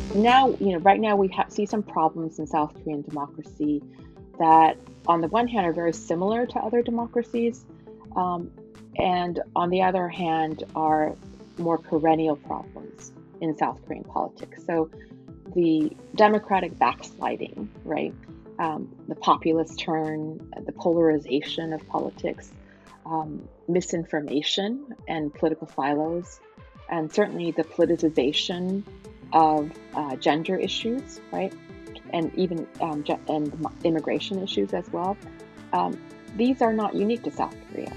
Now, right now we see some problems in South Korean democracy that, on the one hand, are very similar to other democracies, um, and on the other hand, are more perennial problems in South Korean politics. So, the democratic backsliding, right? The populist turn, the polarization of politics, misinformation and political silos, and certainly the politicization of gender issues, right? And even and immigration issues as well. Um, these are not unique to South Korea.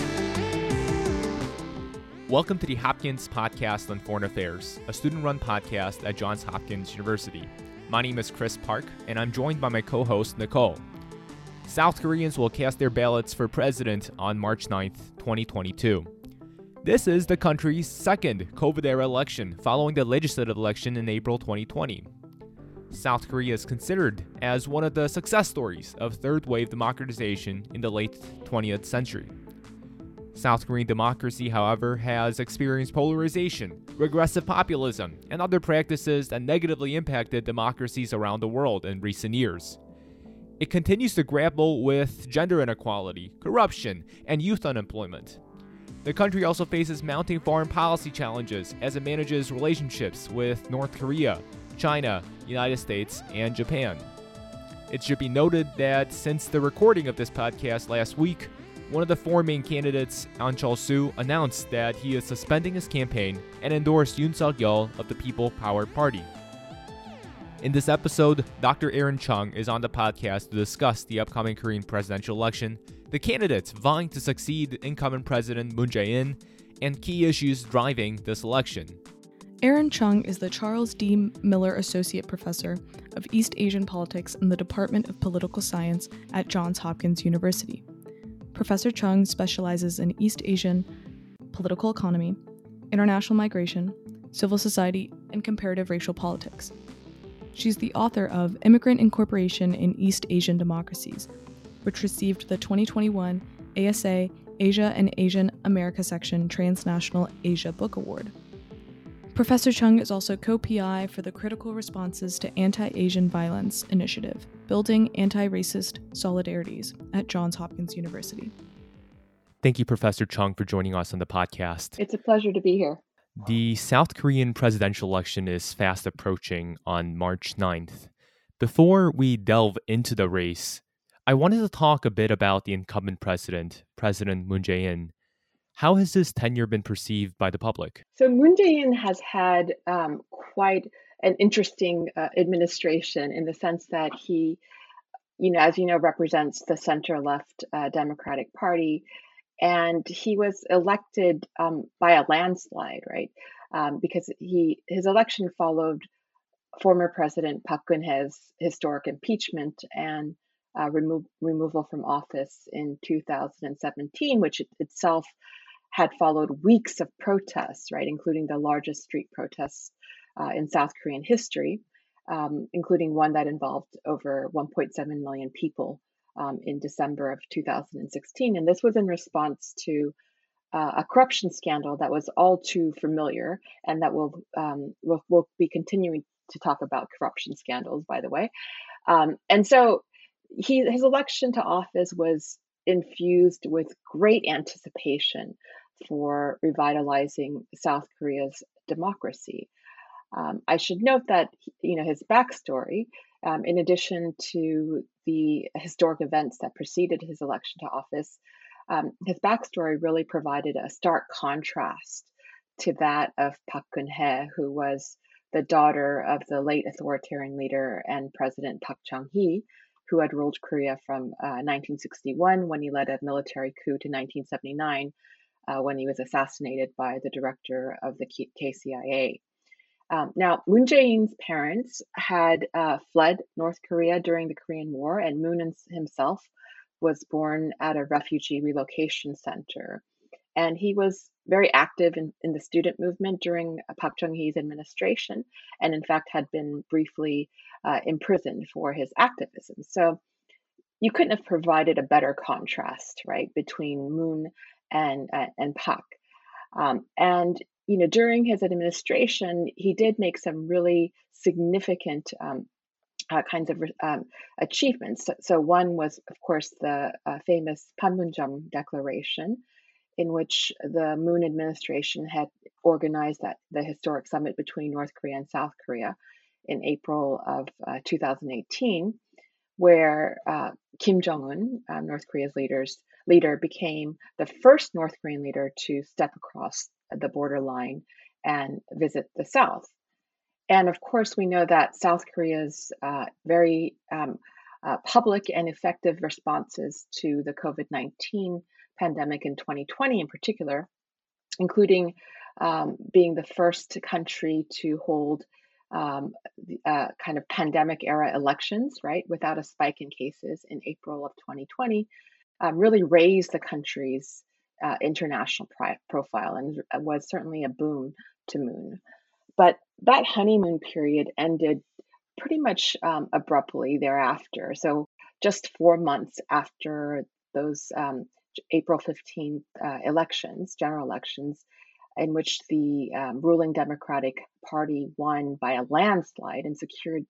Welcome to the Hopkins Podcast on Foreign Affairs, a student-run podcast at Johns Hopkins University. My name is Chris Park, and I'm joined by my co-host, Nicole. South Koreans will cast their ballots for president on March 9th, 2022. This is the country's second COVID-era election following the legislative election in April 2020. South Korea is considered as one of the success stories of third-wave democratization in the late 20th century. South Korean democracy, however, has experienced polarization, regressive populism, and other practices that negatively impacted democracies around the world in recent years. It continues to grapple with gender inequality, corruption, and youth unemployment. The country also faces mounting foreign policy challenges as it manages relationships with North Korea, China, United States, and Japan. It should be noted that since the recording of this podcast last week, one of the four main candidates, Ahn Cheol-soo, announced that he is suspending his campaign and endorsed Yoon Suk-yeol of the People Power Party. In this episode, Dr. Aaron Chung is on the podcast to discuss the upcoming Korean presidential election, the candidates vying to succeed incumbent President Moon Jae-in, and key issues driving this election. Aaron Chung is the Charles D. Miller Associate Professor of East Asian Politics in the Department of Political Science at Johns Hopkins University. Professor Chung specializes in East Asian political economy, international migration, civil society, and comparative racial politics. She's the author of Immigrant Incorporation in East Asian Democracies, which received the 2021 ASA Asia and Asian America Section Transnational Asia Book Award. Professor Chung is also co-PI for the Critical Responses to Anti-Asian Violence Initiative, Building Anti-Racist Solidarities at Johns Hopkins University. Thank you, Professor Chung, for joining us on the podcast. It's a pleasure to be here. The South Korean presidential election is fast approaching on March 9th. Before we delve into the race, I wanted to talk a bit about the incumbent president, President Moon Jae-in. How has his tenure been perceived by the public? So Moon Jae-in has had quite an interesting administration in the sense that he, as you know, represents the center-left Democratic Party, and he was elected by a landslide, right? Because his election followed former President Park Geun-hye's historic impeachment and removal from office in 2017, which itself had followed weeks of protests, right, including the largest street protests in South Korean history, including one that involved over 1.7 million people in December of 2016. And this was in response to a corruption scandal that was all too familiar, and that we'll be continuing to talk about corruption scandals, by the way. And so his election to office was infused with great anticipation for revitalizing South Korea's democracy. I should note that his backstory, in addition to the historic events that preceded his election to office, his backstory really provided a stark contrast to that of Park Geun-hye, who was the daughter of the late authoritarian leader and President Park Chung-hee, who had ruled Korea from 1961 when he led a military coup to 1979 when he was assassinated by the director of the KCIA. Now, Moon Jae-in's parents had fled North Korea during the Korean War, and Moon himself was born at a refugee relocation center. And he was very active in the student movement during Park Chung-hee's administration, and in fact had been briefly imprisoned for his activism. So you couldn't have provided a better contrast, right, between Moon and Park. And during his administration, he did make some really significant kinds of achievements. So one was, of course, the famous Panmunjom Declaration, in which the Moon administration had organized the historic summit between North Korea and South Korea in April of 2018, where Kim Jong-un, North Korea's leader, became the first North Korean leader to step across the borderline and visit the South. And of course, we know that South Korea's very public and effective responses to the COVID-19 pandemic in 2020 in particular, including being the first country to hold kind of pandemic era elections, right, without a spike in cases in April of 2020, really raised the country's international profile and was certainly a boon to Moon. But that honeymoon period ended pretty much abruptly thereafter. So just 4 months after those April 15th general elections, in which the ruling Democratic Party won by a landslide and secured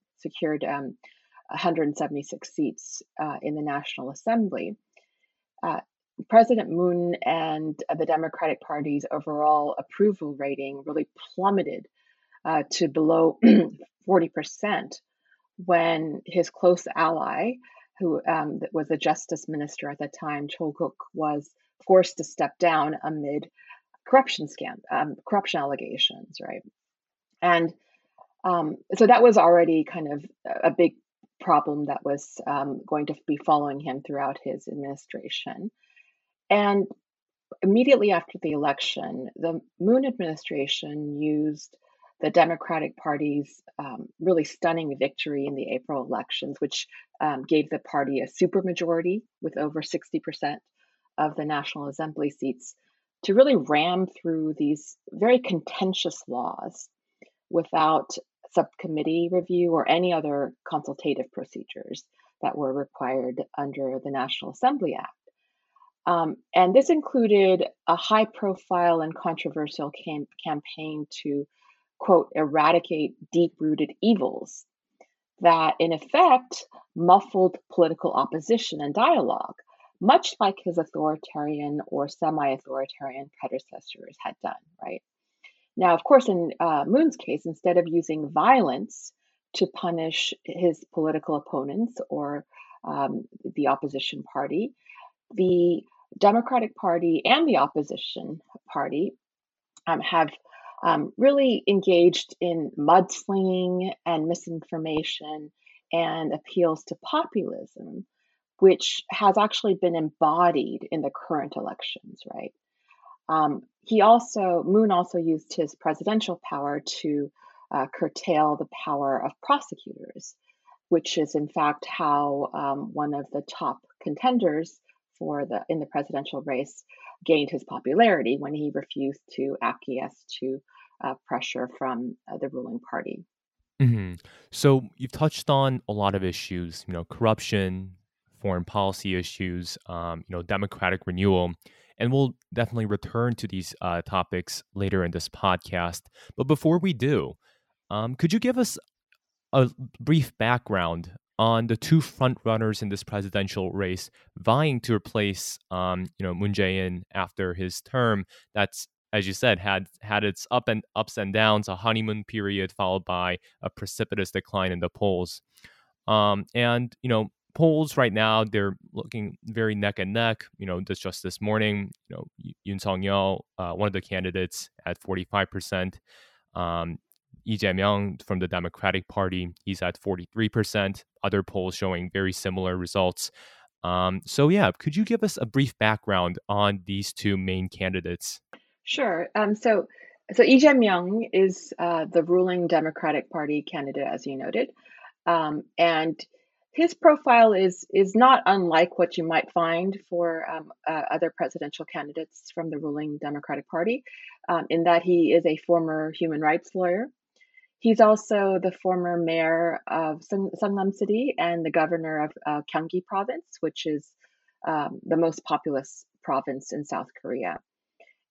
176 seats in the National Assembly. President Moon and the Democratic Party's overall approval rating really plummeted to below 40% when his close ally, who was the justice minister at the time, Cho Guk, was forced to step down amid corruption allegations, right? And so that was already kind of a big problem that was going to be following him throughout his administration. And immediately after the election, the Moon administration used the Democratic Party's really stunning victory in the April elections, which gave the party a supermajority with over 60% of the National Assembly seats, to really ram through these very contentious laws without subcommittee review or any other consultative procedures that were required under the National Assembly Act. And this included a high-profile and controversial campaign to, quote, eradicate deep-rooted evils that, in effect, muffled political opposition and dialogue, much like his authoritarian or semi-authoritarian predecessors had done, right? Now, of course, in Moon's case, instead of using violence to punish his political opponents or the opposition party, the Democratic Party and the opposition party have really engaged in mudslinging and misinformation and appeals to populism, which has actually been embodied in the current elections, right? Moon also used his presidential power to curtail the power of prosecutors, which is in fact how one of the top contenders in the presidential race gained his popularity, when he refused to acquiesce to pressure from the ruling party. Mm-hmm. So you've touched on a lot of issues, corruption, foreign policy issues, democratic renewal, and we'll definitely return to these topics later in this podcast. But before we do, could you give us a brief background on the two frontrunners in this presidential race vying to replace, Moon Jae-in after his term? That's, as you said, had its ups and downs, a honeymoon period followed by a precipitous decline in the polls. And polls right now, they're looking very neck and neck. Just this morning, Yoon Song-yeol, one of the candidates, at 45%. Lee Jae-myung from the Democratic Party, he's at 43%. Other polls showing very similar results. Could you give us a brief background on these two main candidates? Sure. So Lee Jae-myung is the ruling Democratic Party candidate, as you noted, and his profile is not unlike what you might find for other presidential candidates from the ruling Democratic Party, in that he is a former human rights lawyer. He's also the former mayor of Seongnam City and the governor of Gyeonggi Province, which is the most populous province in South Korea.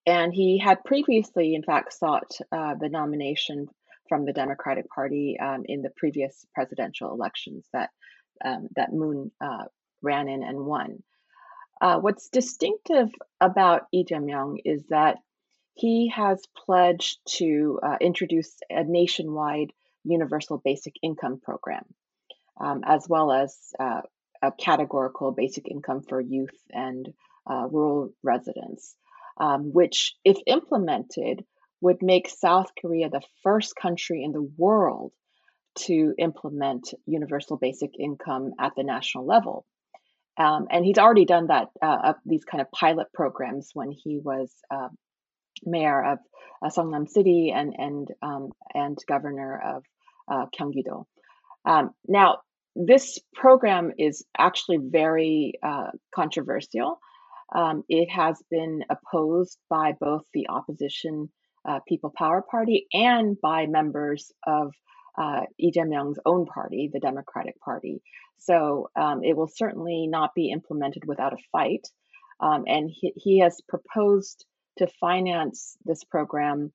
And he had previously, in fact, sought the nomination from the Democratic Party in the previous presidential elections that Moon ran in and won. What's distinctive about Lee Jae-myung is that he has pledged to introduce a nationwide universal basic income program, as well as a categorical basic income for youth and rural residents, which, if implemented, would make South Korea the first country in the world to implement universal basic income at the national level. And he's already done that, these kind of pilot programs when he was mayor of Songnam City and governor of Gyeonggi-do. Now, this program is actually very controversial. It has been opposed by both the opposition People Power Party and by members of Lee Jae-myung's own party, the Democratic Party. So it will certainly not be implemented without a fight. And he has proposed to finance this program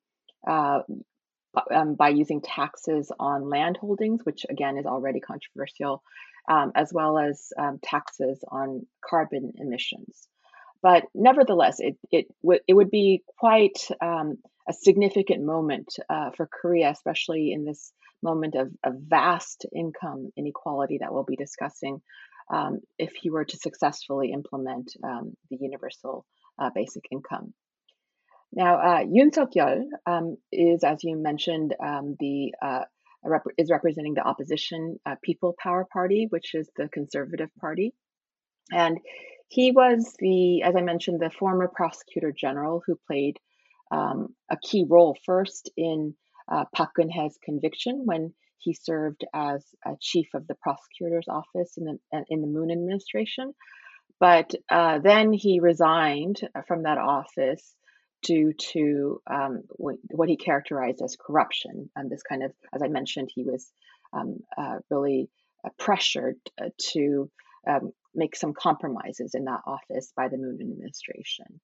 by using taxes on land holdings, which again is already controversial, as well as taxes on carbon emissions. But nevertheless, it would be quite a significant moment for Korea, especially in this moment of vast income inequality that we'll be discussing, if he were to successfully implement the universal basic income. Now, Yoon Suk-yeol is, as you mentioned, is representing the opposition People Power Party, which is the conservative party, and he was as I mentioned, the former prosecutor general who played a key role first in Park Geun-hye's conviction when he served as chief of the prosecutor's office in the Moon administration. But then he resigned from that office due to what he characterized as corruption. And this kind of, as I mentioned, he was really pressured to make some compromises in that office by the Moon administration.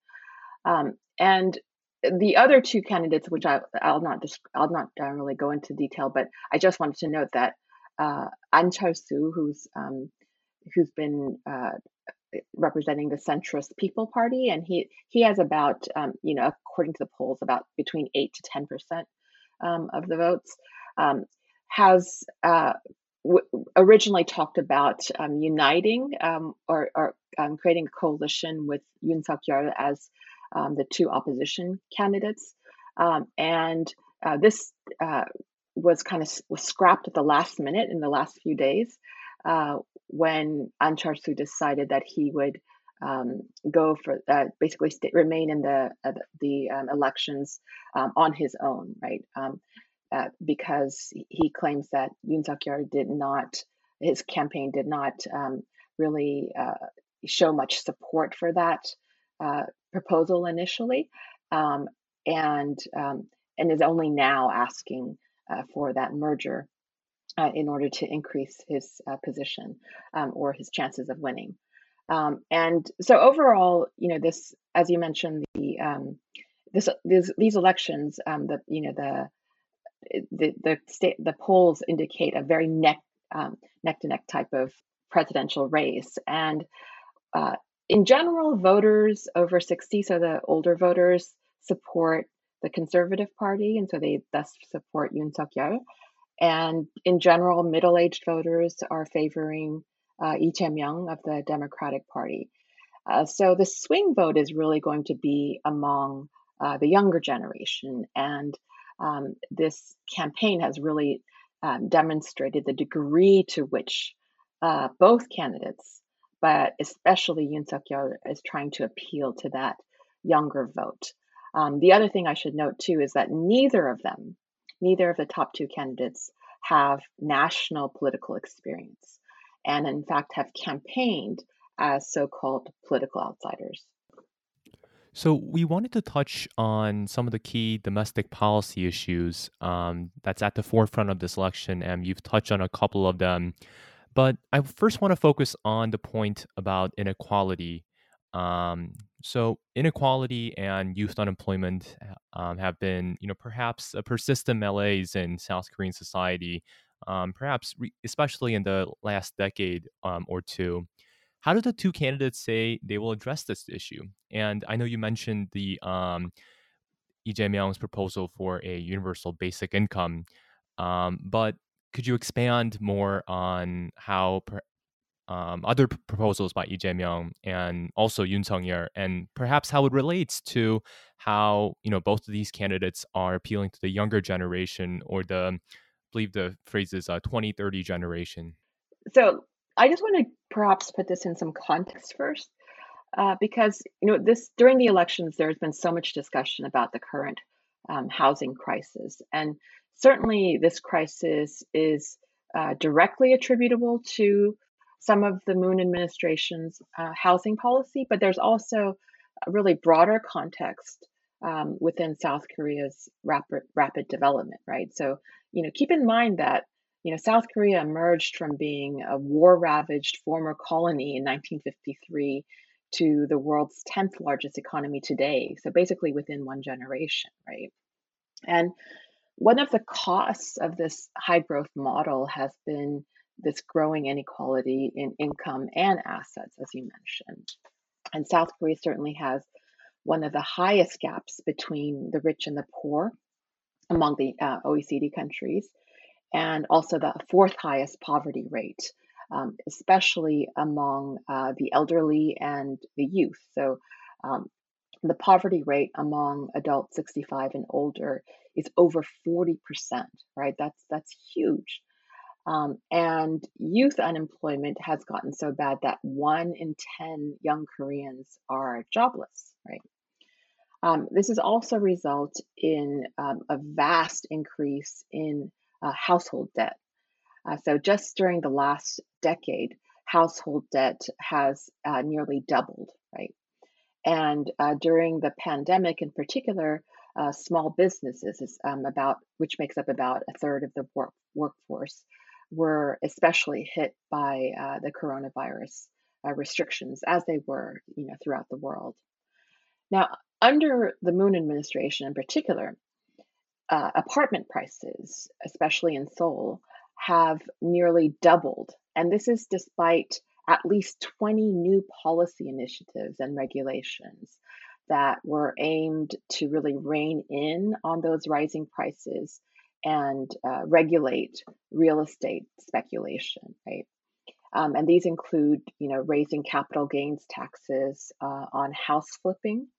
And the other two candidates, which I'll not really go into detail, but I just wanted to note that An Chol-soo, who's been representing the centrist People Party, and he has about, according to the polls, about between 8 to 10% of the votes, has originally talked about uniting or creating a coalition with Yoon Suk-yeol as the two opposition candidates, and this was scrapped at the last minute in the last few days when An Chol-soo decided that he would go for basically remain in the elections on his own, right? Because he claims that Yoon Suk-yeol his campaign did not really show much support for that proposal initially, and is only now asking for that merger in order to increase his position or his chances of winning. And so overall, this, as you mentioned, these elections, the polls indicate a very neck to neck type of presidential race, and in general, voters over 60, so the older voters, support the Conservative Party, and so they thus support Yoon Suk-yeol. And in general, middle-aged voters are favoring Lee Jae-myung of the Democratic Party. So the swing vote is really going to be among the younger generation, and this campaign has really demonstrated the degree to which both candidates, but especially Yoon Suk-yeol, is trying to appeal to that younger vote. The other thing I should note too is that neither of the top two candidates have national political experience, and in fact have campaigned as so-called political outsiders. So we wanted to touch on some of the key domestic policy issues that's at the forefront of this election, and you've touched on a couple of them. But I first want to focus on the point about inequality. So inequality and youth unemployment have been, perhaps a persistent malaise in South Korean society, especially in the last decade or two. How do the two candidates say they will address this issue? And I know you mentioned the Lee Jae-myung's proposal for a universal basic income, but could you expand more on how other proposals by Lee Jae-myung and also Yoon Sung-yeol, and perhaps how it relates to how both of these candidates are appealing to the younger generation, or I believe the phrase is 2030 generation. So I just want to perhaps put this in some context first, because this during the elections there's been so much discussion about the current housing crisis, and certainly this crisis is directly attributable to some of the Moon administration's housing policy, but there's also a really broader context within South Korea's rapid development, right? So keep in mind that South Korea emerged from being a war-ravaged former colony in 1953 to the world's 10th largest economy today. So basically within one generation, right? And one of the costs of this high growth model has been this growing inequality in income and assets, as you mentioned. And South Korea certainly has one of the highest gaps between the rich and the poor among the OECD countries, and also the fourth highest poverty rate, especially among the elderly and the youth. So the poverty rate among adults 65 and older is over 40%, right? That's huge. And youth unemployment has gotten so bad that 1 in 10 young Koreans are jobless, right? This has also resulted in a vast increase in household debt. So just during the last decade, household debt has nearly doubled, right? And during the pandemic in particular, small businesses, which makes up about a third of the workforce, were especially hit by the coronavirus restrictions, as they were, throughout the world. Now, under the Moon administration in particular, apartment prices, especially in Seoul, have nearly doubled. And this is despite at least 20 new policy initiatives and regulations that were aimed to really rein in on those rising prices and regulate real estate speculation, right? And these include, raising capital gains taxes on house flipping,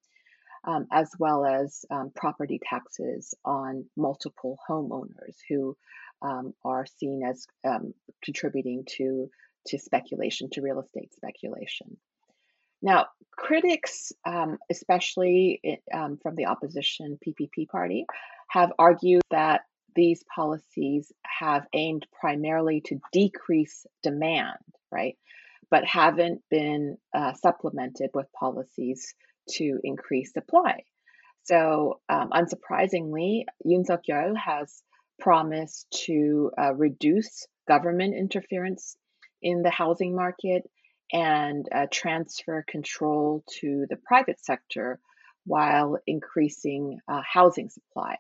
as well as property taxes on multiple homeowners who are seen as contributing to speculation, to real estate speculation. Now, critics, especially from the opposition PPP party, have argued that these policies have aimed primarily to decrease demand, right? But haven't been supplemented with policies to increase supply. So, unsurprisingly, Yoon Suk-yeol has promised to reduce government interference in the housing market and transfer control to the private sector while increasing housing supply.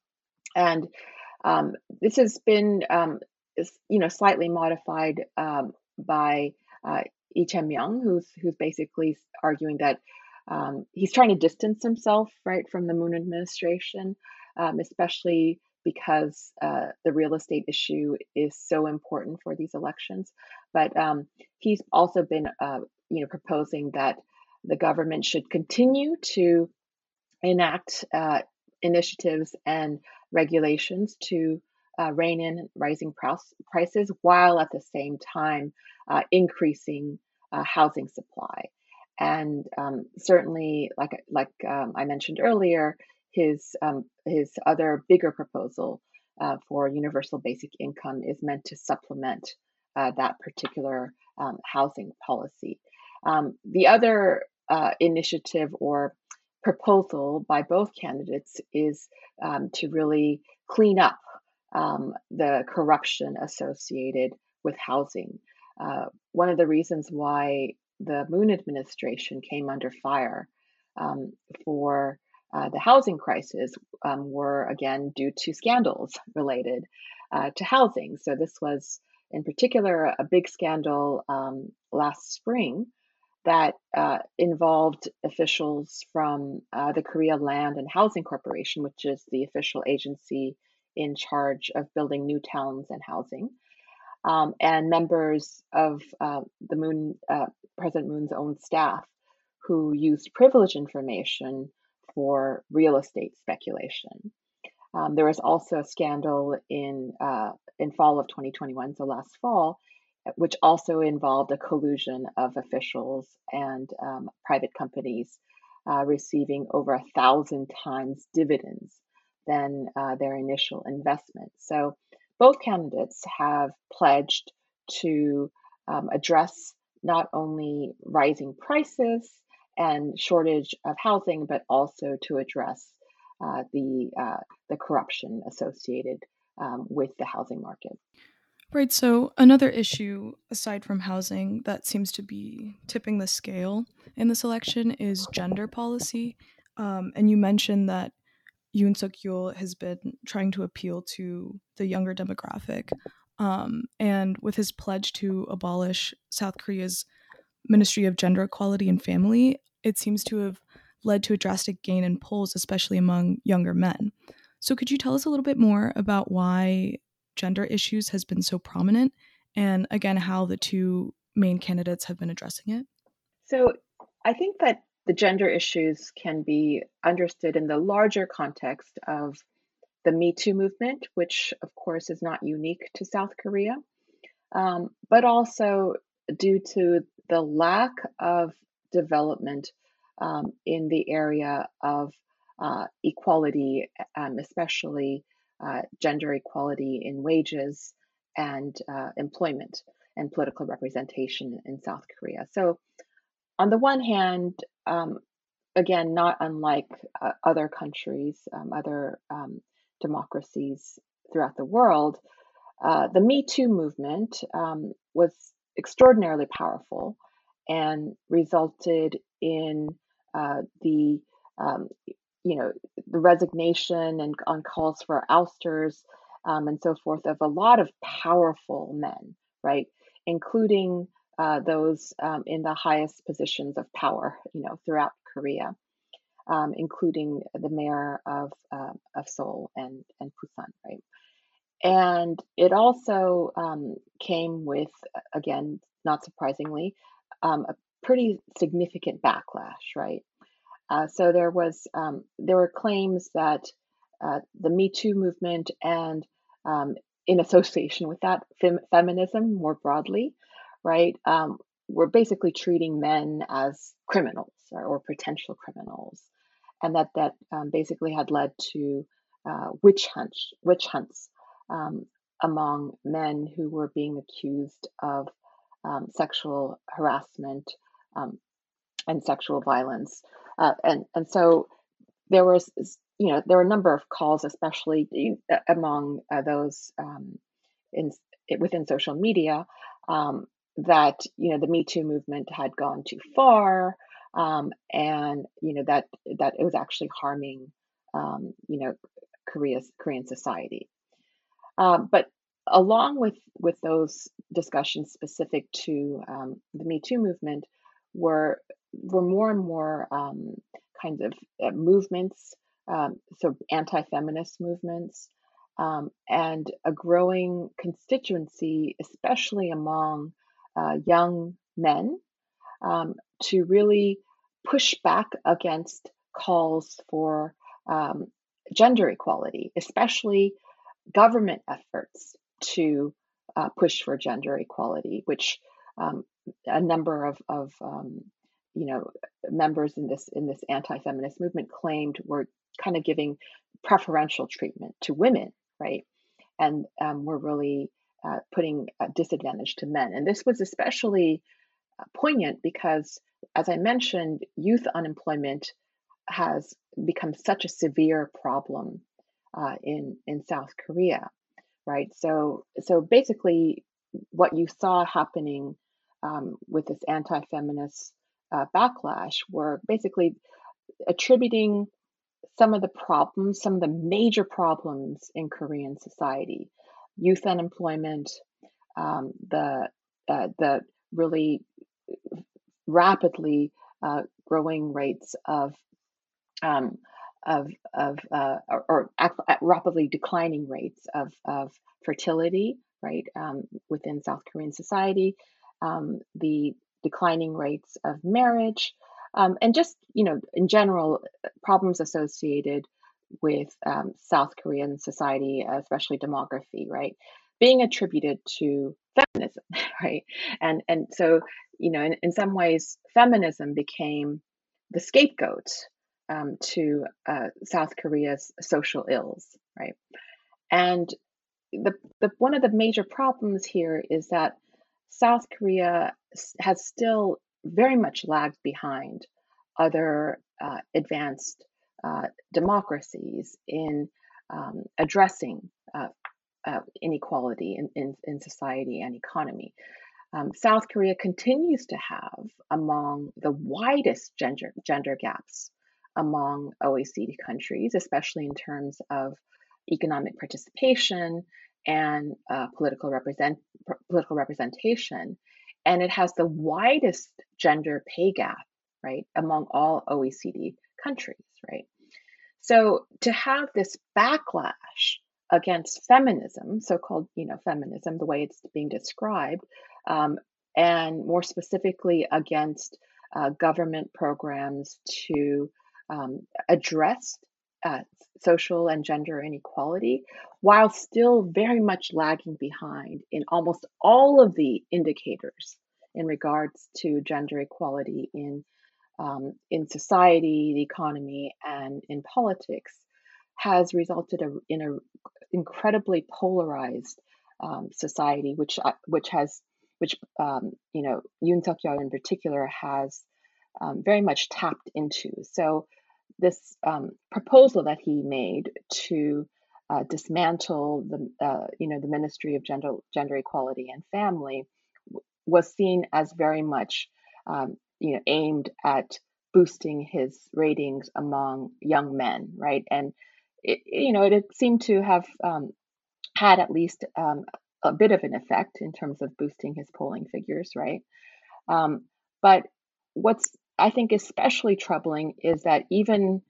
And this has been, slightly modified by Lee Jae-myung, who's basically arguing that he's trying to distance himself, right, from the Moon administration, especially because the real estate issue is so important for these elections. But he's also been, proposing that the government should continue to enact initiatives and regulations to rein in rising prices, while at the same time increasing housing supply. And certainly, like I mentioned earlier, his other bigger proposal for universal basic income is meant to supplement that particular housing policy. The other initiative or proposal by both candidates is to really clean up the corruption associated with housing. One of the reasons why the Moon administration came under fire um, for the housing crisis were again due to scandals related to housing. So this was in particular a big scandal last spring that involved officials from the Korea Land and Housing Corporation, which is the official agency in charge of building new towns and housing, and members of President Moon's own staff who used privileged information for real estate speculation. There was also a scandal in fall of 2021, so last fall, which also involved a collusion of officials and private companies receiving over 1,000 times dividends than their initial investment. So both candidates have pledged to address not only rising prices and shortage of housing, but also to address the corruption associated with the housing market. Right. So another issue aside from housing that seems to be tipping the scale in this election is gender policy. And you mentioned that Yoon Suk Yeol has been trying to appeal to the younger demographic. And with his pledge to abolish South Korea's Ministry of Gender Equality and Family, it seems to have led to a drastic gain in polls, especially among younger men. So could you tell us a little bit more about why gender issues has been so prominent and again how the two main candidates have been addressing it? So I think that the gender issues can be understood in the larger context of the Me Too movement, which of course is not unique to South Korea, but also due to the lack of development in the area of equality, especially gender equality in wages and employment and political representation in South Korea. So, on the one hand, again, not unlike other countries, other democracies throughout the world, the Me Too movement was extraordinarily powerful and resulted in the um, the resignation and on calls for ousters and so forth of a lot of powerful men, right, including those in the highest positions of power, throughout Korea, including the mayor of Seoul and Busan, right. And it also came with, again, not surprisingly, a pretty significant backlash, right? So there were claims that the Me Too movement and in association with that, feminism more broadly, right, were basically treating men as criminals or potential criminals, and that basically had led to witch hunts um, among men who were being accused of sexual harassment um, and sexual violence, and so there were a number of calls, especially among those in within social media, um, that the Me Too movement had gone too far, and that it was actually harming Korean society. But along with those discussions specific to the Me Too movement, were more and more kinds of movements, so anti-feminist movements, and a growing constituency, especially among young men, to really push back against calls for um, gender equality, especially government efforts to push for gender equality, which um, a number of members in this anti-feminist movement claimed were kind of giving preferential treatment to women, right? And were really putting a disadvantage to men. And this was especially poignant because, as I mentioned, youth unemployment has become such a severe problem in South Korea, right? So basically, what you saw happening with this anti-feminist backlash were basically attributing some of the major problems in Korean society: youth unemployment, the really rapidly growing rates um, or rapidly declining rates of fertility, right, within South Korean society, the declining rates of marriage, and just, in general, problems associated with South Korean society, especially demography, right, being attributed to feminism, right, and so, in some ways, feminism became the scapegoat to South Korea's social ills, right? And the one of the major problems here is that South Korea has still very much lagged behind other advanced democracies in addressing inequality in society and economy. South Korea continues to have among the widest gender gaps among OECD countries, especially in terms of economic participation and political representation. And it has the widest gender pay gap, right, among all OECD countries, right? So to have this backlash against feminism, so-called, feminism, the way it's being described, um, and more specifically against government programs to address uh, social and gender inequality, while still very much lagging behind in almost all of the indicators in regards to gender equality in society, the economy, and in politics, has resulted in an incredibly polarized society, which Yoon Suk Yeol in particular has very much tapped into. So this proposal that he made to dismantle the Ministry of Gender Equality and Family was seen as very much aimed at boosting his ratings among young men, right? And it seemed to have had at least a bit of an effect in terms of boosting his polling figures, right? But what's, I think, especially troubling is that even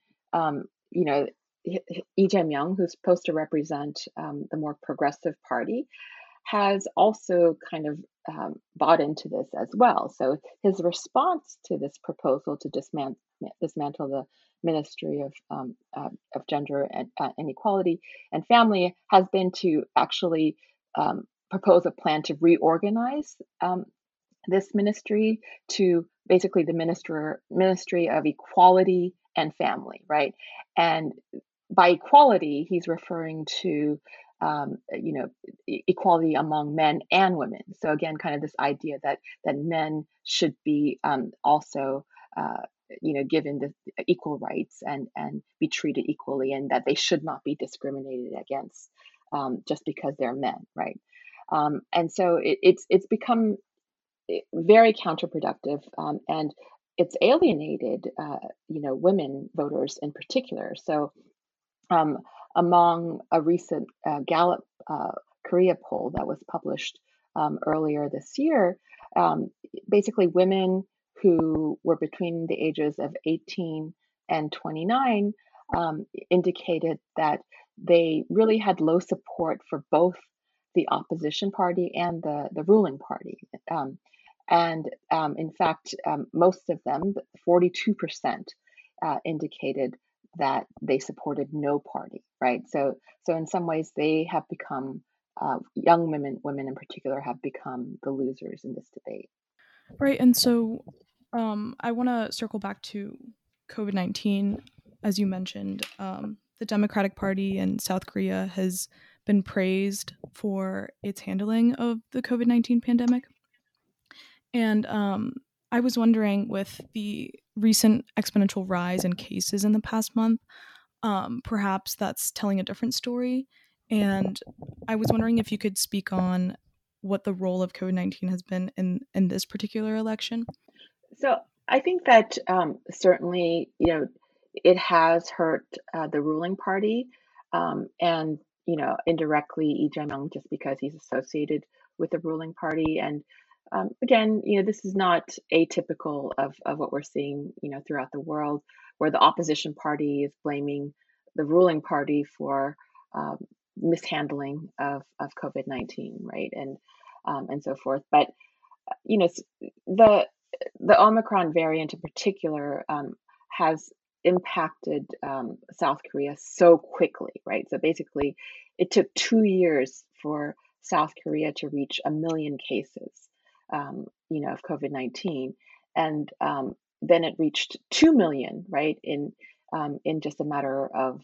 Lee Jae-myung, who's supposed to represent the more progressive party, has also kind of bought into this as well. So his response to this proposal to dismantle the Ministry of Gender and Inequality and Family has been to actually propose a plan to reorganize this ministry to basically the Ministry of Equality and Family, right? And by equality, he's referring to equality among men and women. So again, kind of this idea that men should be also given the equal rights and be treated equally, and that they should not be discriminated against just because they're men, right? And so it's become very counterproductive, and it's alienated women voters in particular. So among a recent Gallup Korea poll that was published earlier this year, basically women who were between the ages of 18 and 29 indicated that they really had low support for both the opposition party and the ruling party. In fact, most of them, 42%, indicated that they supported no party, right? So in some ways, they have become young women in particular, have become the losers in this debate. Right, and so I want to circle back to COVID-19. As you mentioned, the Democratic Party in South Korea has been praised for its handling of the COVID-19 pandemic. And I was wondering, with the recent exponential rise in cases in the past month, perhaps that's telling a different story. And I was wondering if you could speak on what the role of COVID-19 has been in this particular election? So I think that certainly, it has hurt the ruling party, and indirectly Lee Jae-myung just because he's associated with the ruling party. And again, this is not atypical of what we're seeing, throughout the world, where the opposition party is blaming the ruling party for um, mishandling of COVID-19, right, and so forth. But the the Omicron variant in particular has impacted South Korea so quickly, right? So basically, it took 2 years for South Korea to reach 1 million cases, of COVID-19, and then it reached 2 million, right, in just a matter of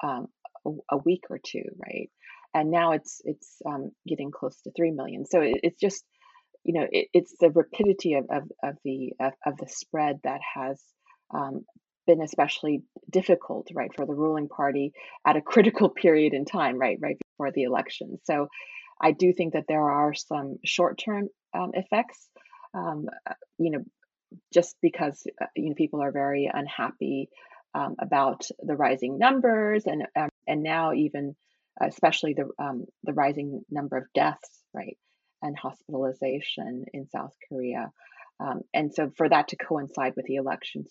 a week or two, right? And now it's getting close to 3 million. So it's just it's the rapidity of the spread that has um, been especially difficult, right, for the ruling party at a critical period in time, right before the election. So I do think that there are some short-term effects, you know, just because people are very unhappy about the rising numbers, and now even especially the rising number of deaths, right, and hospitalization in South Korea. And so for that to coincide with the elections,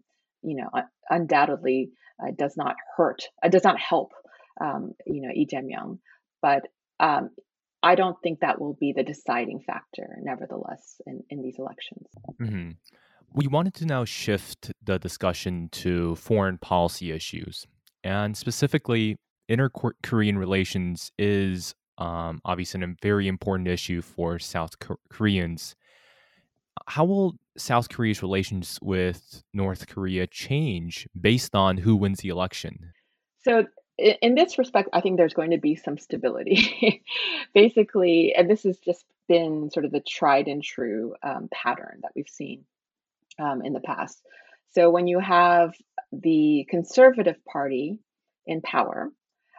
undoubtedly does not hurt, does not help, Lee Jae-myung. But I don't think that will be the deciding factor, nevertheless, in these elections. Mhm. We wanted to now shift the discussion to foreign policy issues. And specifically, inter Korean relations is obviously a very important issue for South Koreans. How will South Korea's relations with North Korea change based on who wins the election? So in this respect, I think there's going to be some stability. Basically, and this has just been sort of the tried and true pattern that we've seen in the past. So when you have the Conservative Party in power,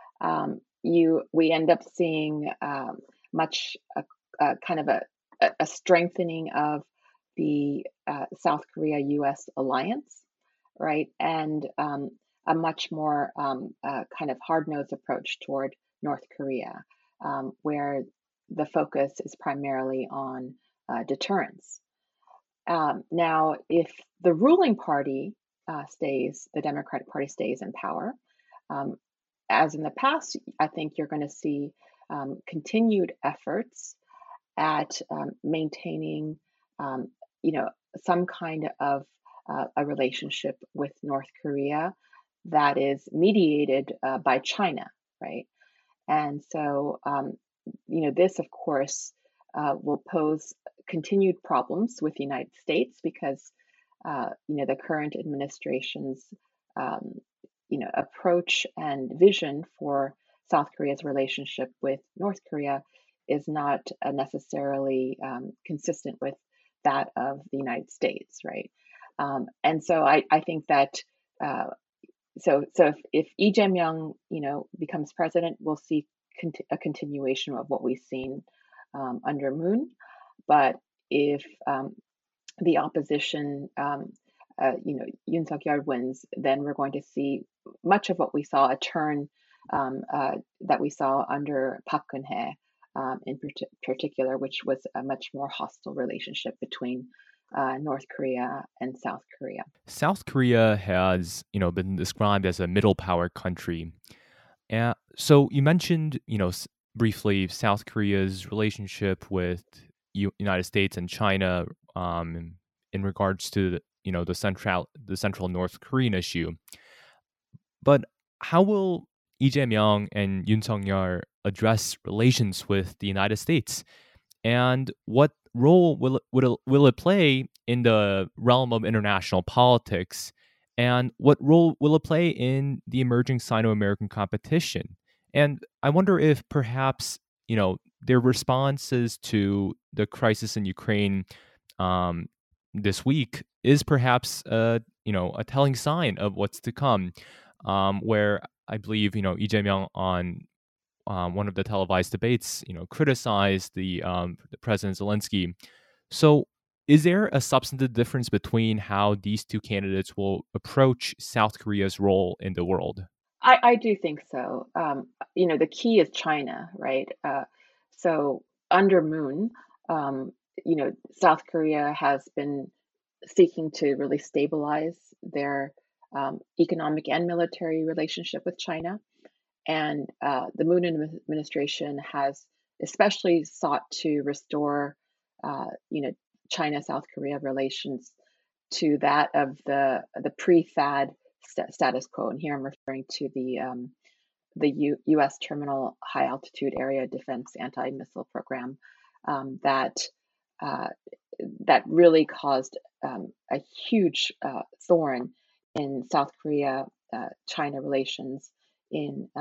we end up seeing much kind of a strengthening of the South Korea-U.S. alliance, right, and a much more kind of hard-nosed approach toward North Korea, where the focus is primarily on deterrence. Now, if the ruling party the Democratic Party stays in power, um, as in the past, I think you're going to see continued efforts at maintaining, um, some kind of a relationship with North Korea that is mediated by China, right? And so, this, of course, will pose continued problems with the United States because, the current administration's, um, approach and vision for South Korea's relationship with North Korea is not necessarily consistent with that of the United States, right? And so I think that uh, if Lee Jae-myung, becomes president, we'll see a continuation of what we've seen under Moon. But if the opposition, Yoon Suk-yeol wins, then we're going to see much of what we saw, a turn that we saw under Park Geun-hye in particular, which was a much more hostile relationship between North Korea and South Korea. South Korea has, been described as a middle power country. So you mentioned, briefly South Korea's relationship with United States and China in regards to the central North Korean issue. But how will Lee Jae-myung and Yoon Suk-yeol address relations with the United States? And what role will it play in the realm of international politics? And what role will it play in the emerging Sino-American competition? And I wonder if perhaps, their responses to the crisis in Ukraine this week is perhaps, a telling sign of what's to come, where I believe, Lee Jae-myung one of the televised debates, criticized the President Zelensky. So, is there a substantive difference between how these two candidates will approach South Korea's role in the world? I do think so. The key is China, right? So under Moon, South Korea has been seeking to really stabilize their economic and military relationship with China. And the Moon administration has especially sought to restore, China-South Korea relations to that of the pre-THAAD status quo. And here I'm referring to the U.S. Terminal High Altitude Area Defense Anti-Missile Program that that really caused a huge thorn in South Korea China relations in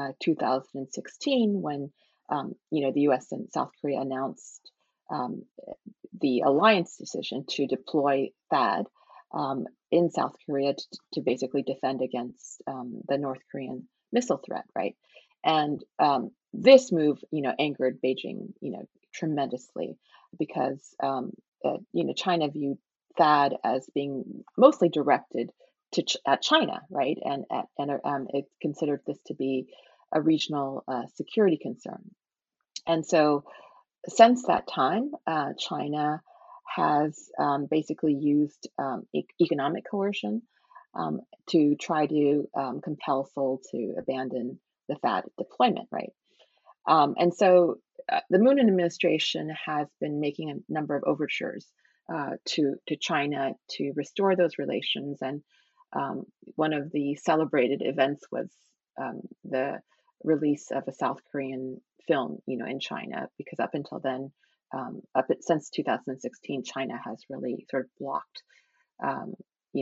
2016 when the U.S. and South Korea announced um, the alliance decision to deploy THAAD in South Korea to basically defend against the North Korean missile threat, right? And this move, angered Beijing, tremendously because China viewed THAAD as being mostly directed at China, right? And it considered this to be a regional security concern. And so since that time, China has basically used economic coercion to try to compel Seoul to abandon the THAAD deployment, right? And so the Moon administration has been making a number of overtures to China to restore those relations. And one of the celebrated events was the release of a South Korean film, in China, because up until then, since 2016, China has really sort of blocked, um,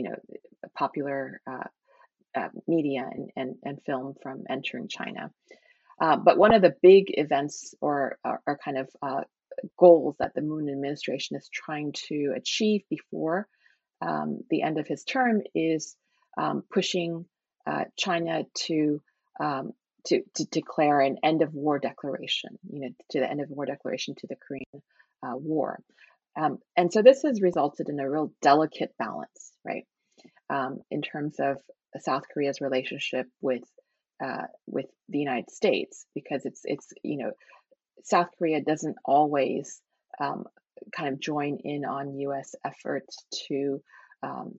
popular media and film from entering China. But one of the big events or kind of goals that the Moon administration is trying to achieve before the end of his term is pushing China um, to declare an end of war declaration, to the end of war declaration to the Korean War. And so this has resulted in a real delicate balance, right, in terms of South Korea's relationship with the United States, because it's South Korea doesn't always um, kind of join in on U.S. efforts um,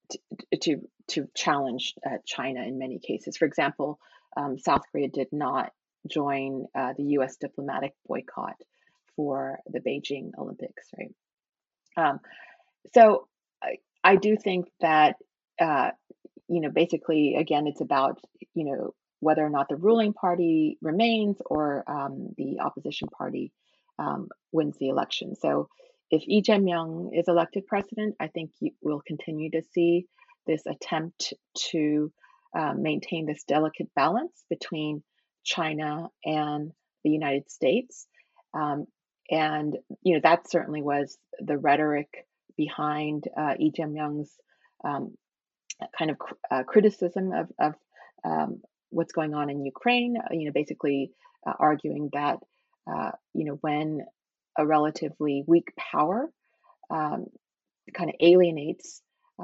to challenge China in many cases. For example, South Korea did not join the U.S. diplomatic boycott for the Beijing Olympics, right? Um, so I do think that uh, basically, again, it's about whether or not the ruling party remains or the opposition party wins the election. So if Lee Jae-myung is elected president, I think we'll continue to see this attempt to maintain this delicate balance between China and the United States. Um, and that certainly was the rhetoric behind Lee Jae-myung's um, kind of criticism of what's going on in Ukraine. Basically arguing that when a relatively weak power um, kind of alienates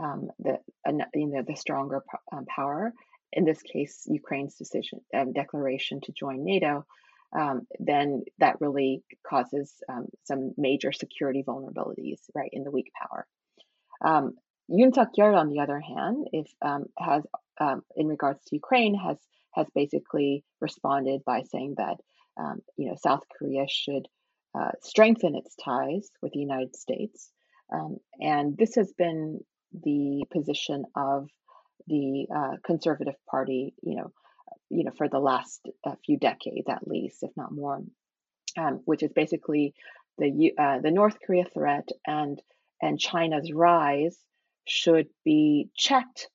the stronger power. In this case, Ukraine's decision declaration to join NATO. Then that really causes some major security vulnerabilities, right, in the weak power. Yoon Suk-yeol, on the other hand, has in regards to Ukraine, has basically responded by saying that South Korea should strengthen its ties with the United States, and this has been the position of the Conservative Party, for the last few decades at least, if not more, which is basically the North Korea threat and China's rise should be checked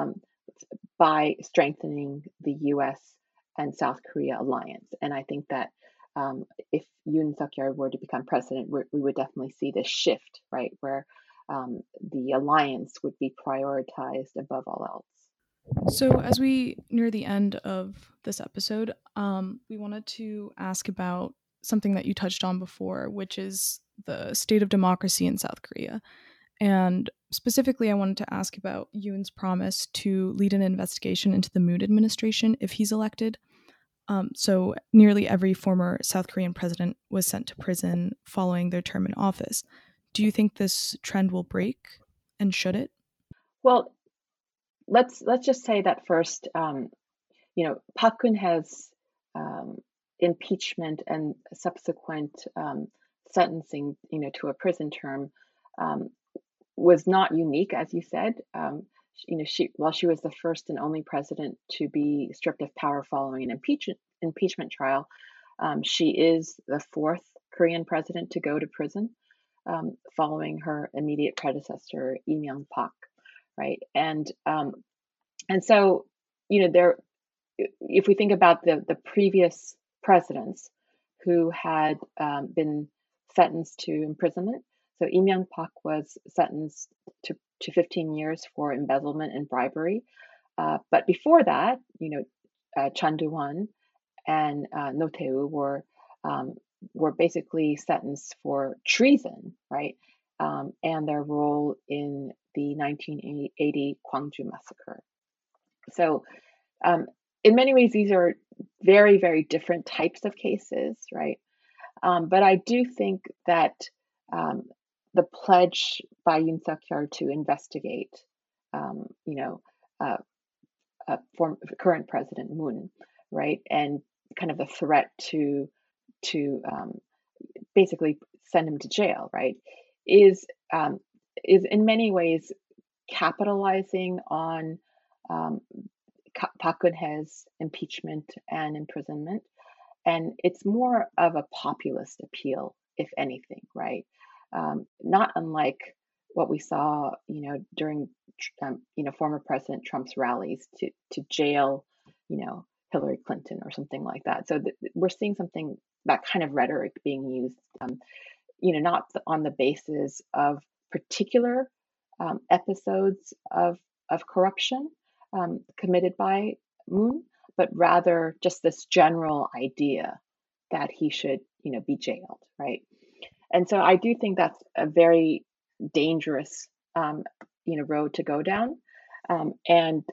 by strengthening the U.S. and South Korea alliance. And I think that if Yoon Suk-yeol were to become president, we would definitely see this shift, right, where the alliance would be prioritized above all else. So, as we near the end of this episode, we wanted to ask about something that you touched on before, which is the state of democracy in South Korea. And specifically, I wanted to ask about Yoon's promise to lead an investigation into the Moon administration if he's elected. So, nearly every former South Korean president was sent to prison following their term in office. Do you think this trend will break, and should it? Well, let's just say that first. Park Geun-hye's um, impeachment and subsequent sentencing, to a prison term, um, was not unique, as you said. While she was the first and only president to be stripped of power following an impeachment trial, she is the fourth Korean president to go to prison, following her immediate predecessor, Lee Myung-pak, right? And so, there, if we think about the previous presidents who had been sentenced to imprisonment, so Lee Myung-pak was sentenced to 15 years for embezzlement and bribery. But before that, Chun Doo-hwan and No Tae-woo were basically sentenced for treason, right? And their role in the 1980 Gwangju massacre. So, in many ways, these are very, very different types of cases, right? But I do think that the pledge by Yoon Suk-yeol to investigate, uh, current President Moon, right, and kind of the threat to basically send him to jail, right, is in many ways capitalizing on um, Park Geun-hye's impeachment and imprisonment, and it's more of a populist appeal, if anything, right? Not unlike what we saw, during former President Trump's rallies to jail, Hillary Clinton or something like that. So we're seeing something, that kind of rhetoric being used, not on the basis of particular episodes of corruption committed by Moon, but rather just this general idea that he should, be jailed, right? And so I do think that's a very dangerous, road to go down. And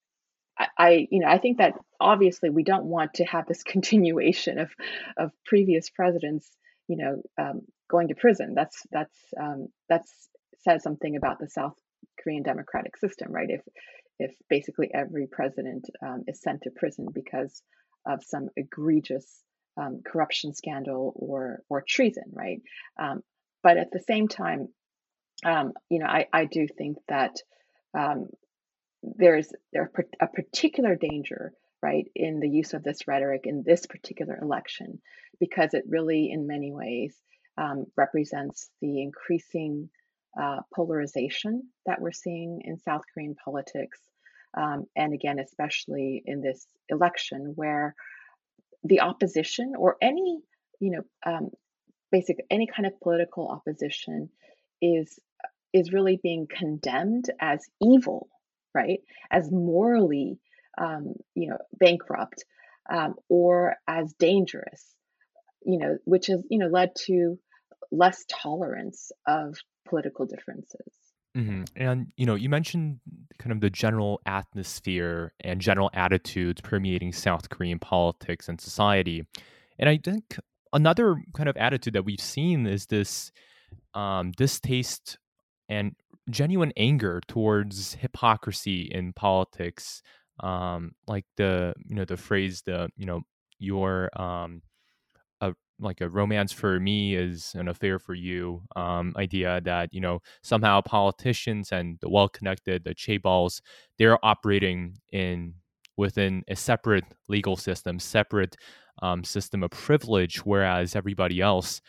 I think that obviously we don't want to have this continuation of previous presidents, going to prison. That's says something about the South Korean democratic system, right? If basically every president is sent to prison because of some egregious corruption scandal or treason, right? But at the same time, I do think that um, there's a particular danger, right, in the use of this rhetoric in this particular election, because it really, in many ways, represents the increasing polarization that we're seeing in South Korean politics, and again, especially in this election, where the opposition or any, you know, um, any kind of political opposition is is really being condemned as evil, right? As morally, bankrupt, or as dangerous, which has, led to less tolerance of political differences. And you mentioned kind of the general atmosphere and general attitudes permeating South Korean politics and society. And I think another kind of attitude that we've seen is this distaste and genuine anger towards hypocrisy in politics. Like the phrase, your like a romance for me is an affair for you idea that somehow politicians and the well-connected, the chaebols, they're operating in within a separate legal system, separate system of privilege, whereas everybody else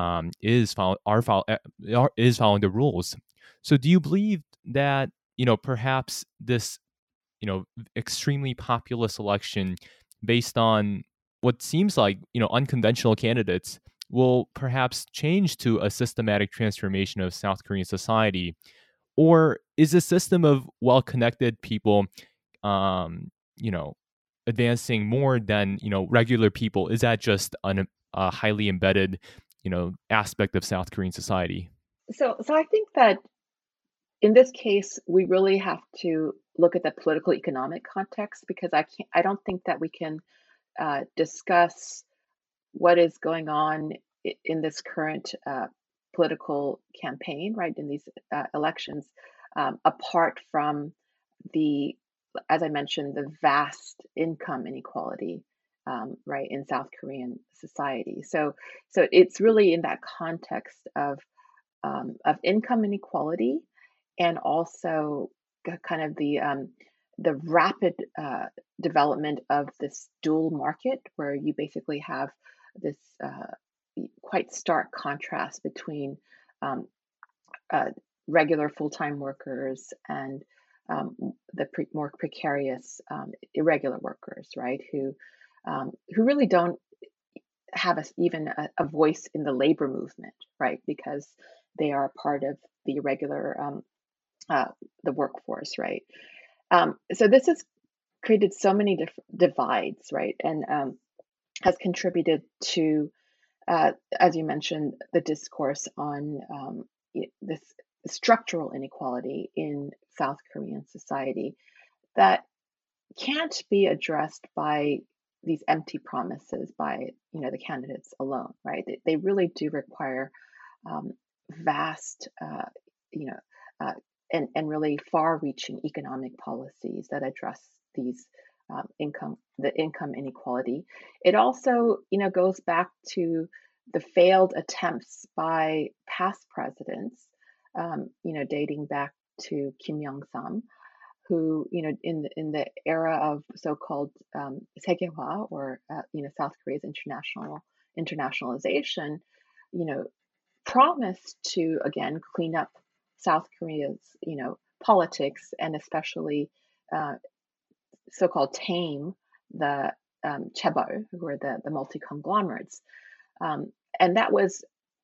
is following the rules. So do you believe that perhaps this extremely populist election based on what seems like unconventional candidates will perhaps change to a systematic transformation of South Korean society, or is a system of well-connected people you know, advancing more than, regular people? Is that just a highly embedded, aspect of South Korean society? So I think that in this case, we really have to look at the political economic context, because I don't think that we can discuss what is going on in this current political campaign, right, in these elections, apart from the, as I mentioned, the vast income inequality, right, in South Korean society. So it's really in that context of income inequality, and also kind of the rapid development of this dual market, where you basically have this quite stark contrast between um, uh, regular full-time workers and the more precarious irregular workers, right? Who really don't have even a voice in the labor movement, right? Because they are part of the irregular uh, the workforce, right? So this has created so many divides, right? And has contributed to, as you mentioned, the discourse on this structural inequality in South Korean society that can't be addressed by these empty promises by the candidates alone, right? They really do require um, vast, you know, uh, and really far-reaching economic policies that address these the income inequality. It also, goes back to the failed attempts by past presidents, dating back to Kim Young Sam, who, in the era of so-called 세계화, or South Korea's internationalization, you know, promised to again clean up South Korea's, politics, and especially uh, so-called tame the chaebol, who are the multi conglomerates, and that was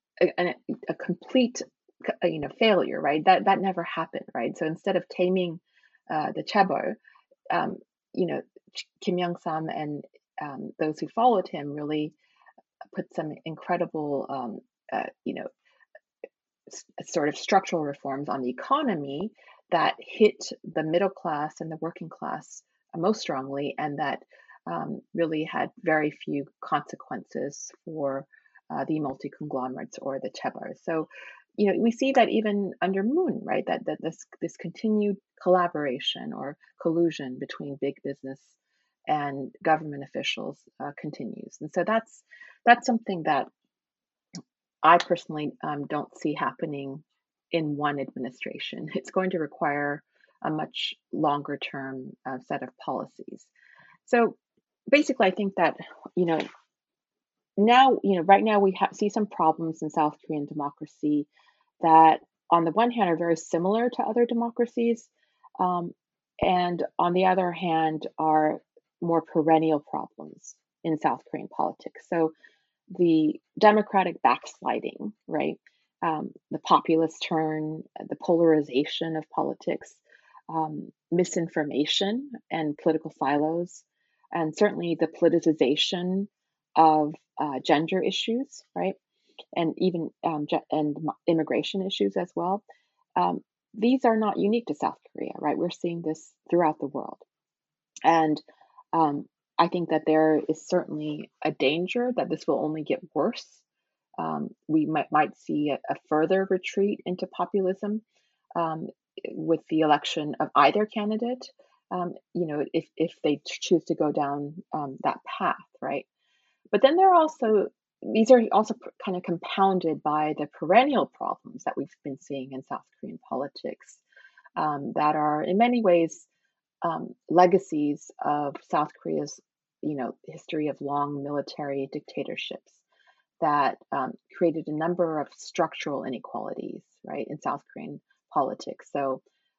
a complete, failure, right? That never happened, right? So instead of taming the chaebol, um, you know, Kim Young Sam and those who followed him really put some incredible, sort of structural reforms on the economy that hit the middle class and the working class most strongly, and that really had very few consequences for the multi conglomerates or the chaebol. So, we see that even under Moon, right? That this continued collaboration or collusion between big business and government officials continues, and so that's something that I personally don't see happening in one administration. It's going to require a much longer term set of policies. So basically, I think that, you know, now, right now see some problems in South Korean democracy that, on the one hand, are very similar to other democracies, um, and on the other hand, are more perennial problems in South Korean politics. So the democratic backsliding, right? The populist turn, the polarization of politics, misinformation and political silos, and certainly the politicization of gender issues, right? And even immigration issues as well. Um, these are not unique to South Korea, right? We're seeing this throughout the world. And um, I think that there is certainly a danger that this will only get worse. We might see a further retreat into populism um, with the election of either candidate. If they choose to go down that path, right? But then these are also kind of compounded by the perennial problems that we've been seeing in South Korean politics, that are in many ways legacies of South Korea's, history of long military dictatorships that created a number of structural inequalities, right, in South Korean politics. So,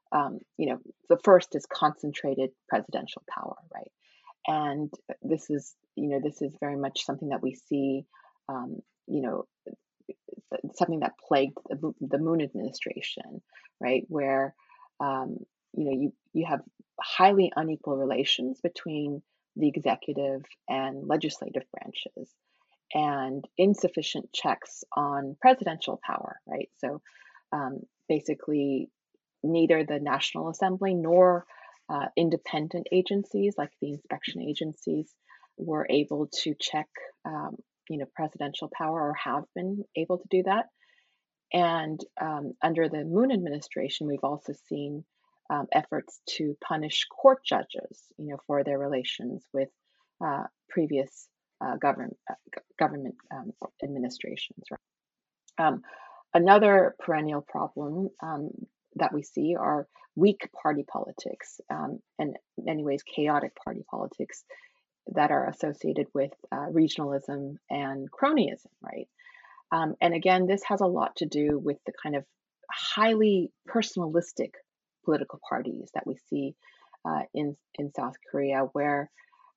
the first is concentrated presidential power, right, and this is very much something that we see, um, you know, something that plagued the Moon administration, right, where you have highly unequal relations between the executive and legislative branches, and insufficient checks on presidential power, right? So basically, neither the National Assembly nor independent agencies like the inspection agencies were able to check, presidential power, or have been able to do that. And under the Moon administration, we've also seen efforts to punish court judges, for their relations with previous government administrations. Right? Another perennial problem that we see are weak party politics, and in many ways chaotic party politics that are associated with regionalism and cronyism, right? And again, this has a lot to do with the kind of highly personalistic political parties that we see in South Korea, where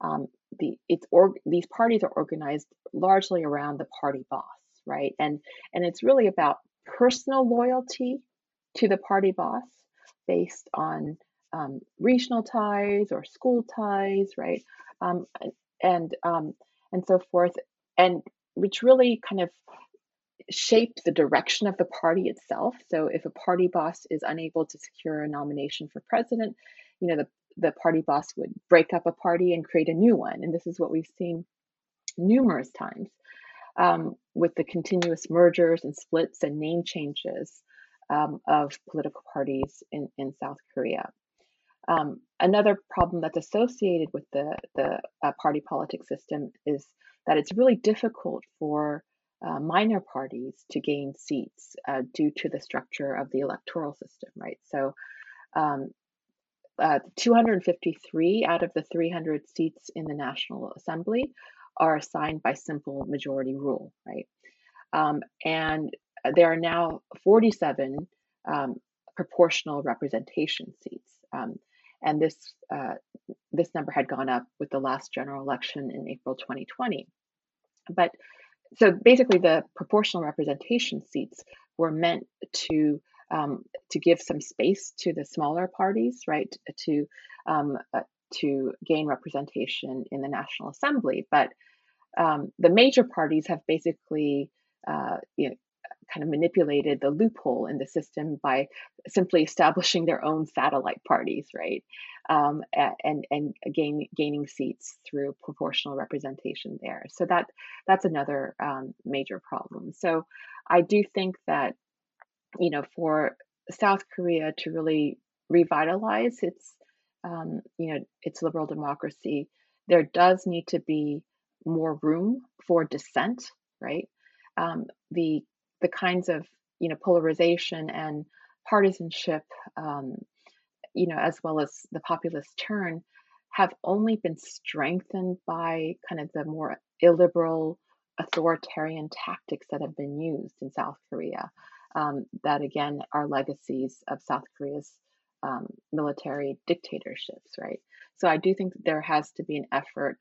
these parties are organized largely around the party boss, right? And it's really about personal loyalty to the party boss based on regional ties or school ties, right? And so forth, and which really kind of shape the direction of the party itself. So if a party boss is unable to secure a nomination for president, the party boss would break up a party and create a new one. And this is what we've seen numerous times with the continuous mergers and splits and name changes of political parties in South Korea. Another problem that's associated with the party politics system is that it's really difficult for minor parties to gain seats due to the structure of the electoral system, right? So 253 out of the 300 seats in the National Assembly are assigned by simple majority rule, right? And there are now 47 proportional representation seats. And this number had gone up with the last general election in April 2020. But so basically, the proportional representation seats were meant to give some space to the smaller parties, right, to gain representation in the National Assembly. But the major parties have basically, kind of manipulated the loophole in the system by simply establishing their own satellite parties, right, and gaining seats through proportional representation there. So that's another major problem. So I do think that for South Korea to really revitalize its liberal democracy, there does need to be more room for dissent, right? The kinds of polarization and partisanship, as well as the populist turn, have only been strengthened by kind of the more illiberal authoritarian tactics that have been used in South Korea. That again are legacies of South Korea's military dictatorships, right? So I do think that there has to be an effort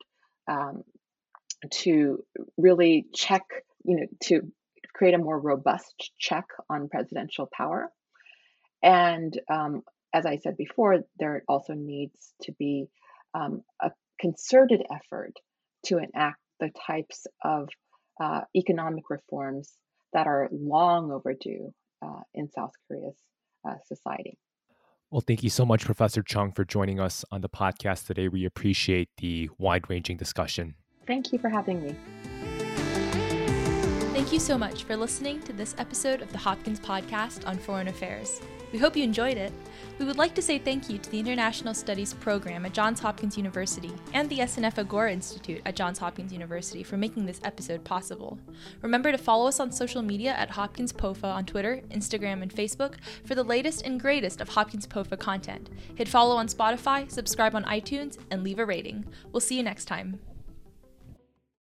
to really check, to create a more robust check on presidential power. And as I said before, there also needs to be a concerted effort to enact the types of economic reforms that are long overdue in South Korea's society. Well, thank you so much, Professor Chung, for joining us on the podcast today. We appreciate the wide-ranging discussion. Thank you for having me. Thank you so much for listening to this episode of the Hopkins Podcast on Foreign Affairs. We hope you enjoyed it. We would like to say thank you to the International Studies Program at Johns Hopkins University and the SNF Agora Institute at Johns Hopkins University for making this episode possible. Remember to follow us on social media at Hopkins POFA on Twitter, Instagram, and Facebook for the latest and greatest of Hopkins POFA content. Hit follow on Spotify, subscribe on iTunes, and leave a rating. We'll see you next time.